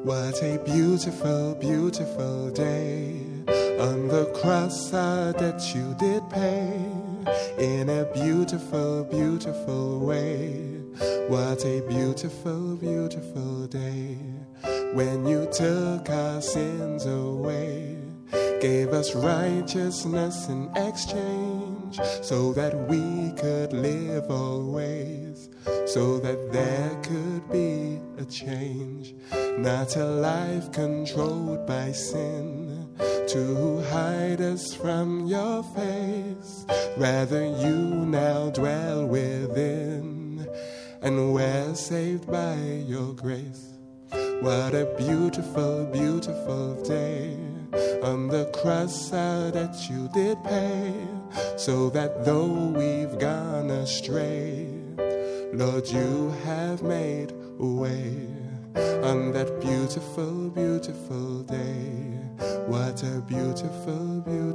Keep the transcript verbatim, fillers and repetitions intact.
What a beautiful, beautiful day. On the cross our debt you did pay, in a beautiful, beautiful way. What a beautiful, beautiful day. When you took our sins away, gave us righteousness in exchange, so that we could live always, so that there could be a change. Not a life controlled by sin, to hide us from your face. Rather you now dwell within, and we're saved by your grace. What a beautiful, beautiful day. On the cross our debt you did pay, so that though we've gone astray, Lord, you have made a way. On that beautiful, beautiful day. What a beautiful, beautiful